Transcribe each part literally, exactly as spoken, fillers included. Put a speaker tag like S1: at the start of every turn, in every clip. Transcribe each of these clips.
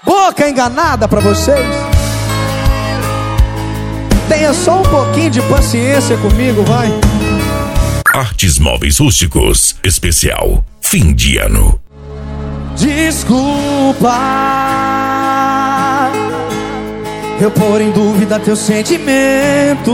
S1: Boca enganada pra vocês. Tenha só um pouquinho de paciência comigo, vai.
S2: Artes Móveis Rústicos, especial fim de ano.
S1: Desculpa eu pôr em dúvida teu sentimento,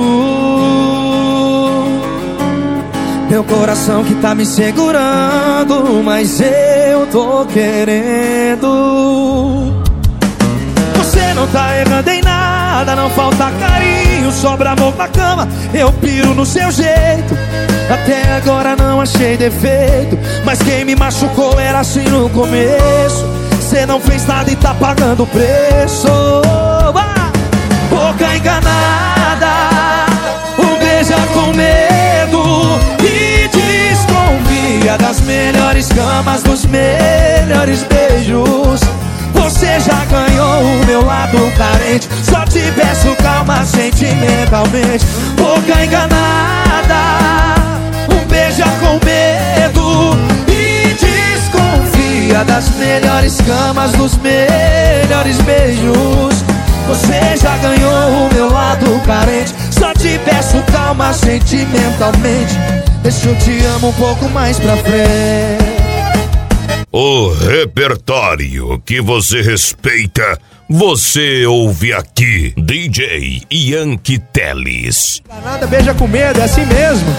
S1: meu coração que tá me segurando, mas eu tô querendo. Você não tá errando em nada, não falta carinho, sobra amor na cama, eu piro no seu jeito. Até agora não achei defeito, mas quem me machucou era assim no começo. Cê não fez nada e tá pagando o preço. Ah! Boca enganada, um beija com medo e desconfia das melhores camas, dos melhores beijos. Você já ganhou o meu lado carente, só te peço calma sentimentalmente. Boca enganada, um beija com medo e desconfia das melhores camas, dos melhores beijos. Você já ganhou o meu lado carente, só te peço calma sentimentalmente. Deixa eu te amo um pouco mais pra frente.
S2: O repertório que você respeita, você ouve aqui. D J Yankee Teles.
S1: Nada, beija com medo, é assim mesmo.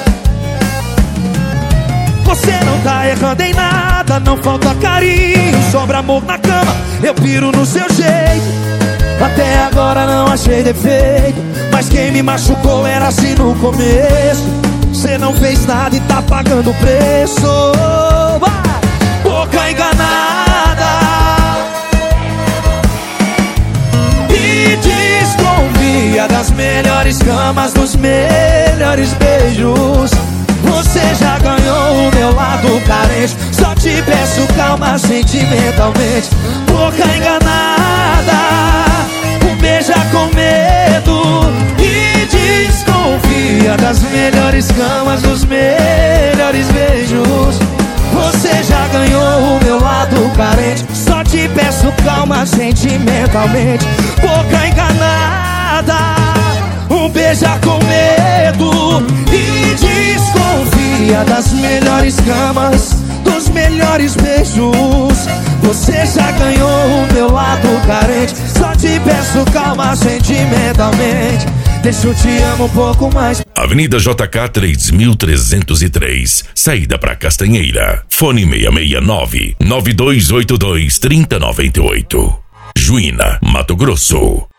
S1: Você não tá errando em nada, não falta carinho, sobra amor na cama, eu piro no seu jeito. Até agora não achei defeito, mas quem me machucou era assim no começo. Você não fez nada e tá pagando o preço. Ah! Boca enganada e desconfia das melhores camas, dos melhores beijos. Você já ganhou o meu lado carente, só te peço calma sentimentalmente. Boca enganada, um beija com medo e desconfia das melhores camas, dos melhores beijos. Você já ganhou o meu lado carente, só te peço calma sentimentalmente. Boca enganada, um beija com medo e desconfia das melhores camas, dos melhores beijos. Você já ganhou o meu lado carente, só te peço calma sentimentalmente. Deixa eu te amo um pouco mais.
S2: Avenida J K três mil trezentos e três, saída pra Castanheira. Fone seis seis nove, nove dois oito dois, três zero nove oito. Juína, Mato Grosso.